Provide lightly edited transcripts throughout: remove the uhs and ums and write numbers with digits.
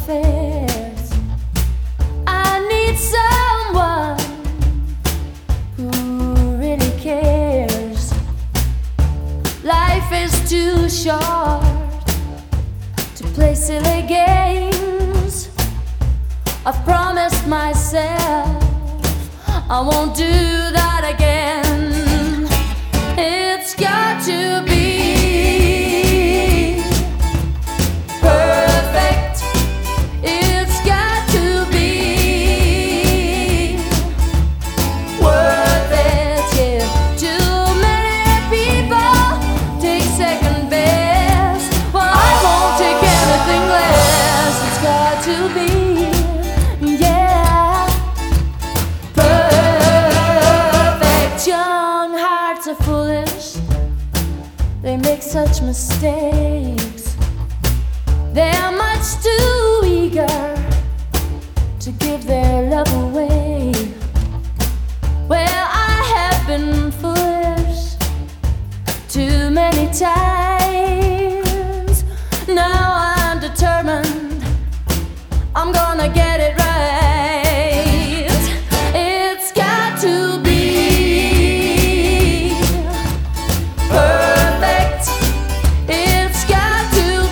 affairs. I need someone who really cares. Life is too short to play silly games. I've promised myself I won't do that again. It's got to be perfect. It's got to be worth it. Yeah. Too many people take second best. Well, I won't take anything less. It's got to be, yeah, perfect. Young hearts are foolish. They make such mistakes. They are much too eager to give their love away. Well, I have been foolish too many times. Now I'm determined I'm gonna get it right. It's got to be perfect. It's got to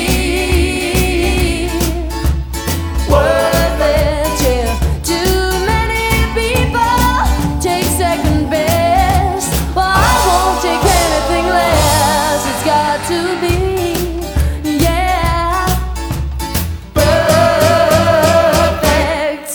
be worth it. Yeah. Too many people take second best. Well, I won't take anything less. It's got to be, yeah, perfect.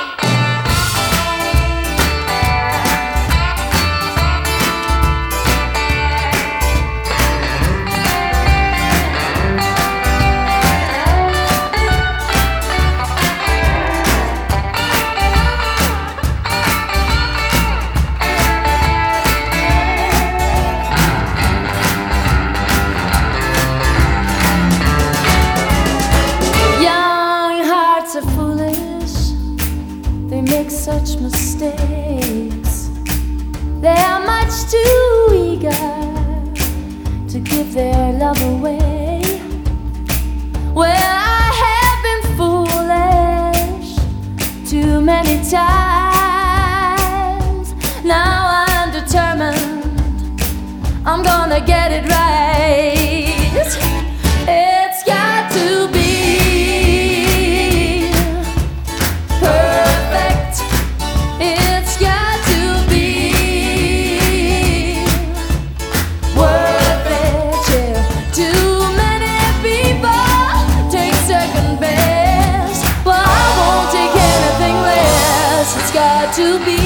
Young hearts are foolish. They make such mistakes. They are much too eager to give their love away. Well, I have been foolish too many times. Now I'm determined I'm gonna get it right. It's got to be perfect. It's got to be worth it. Yeah. Too many people take second best. Well, I won't take anything less. It's got to be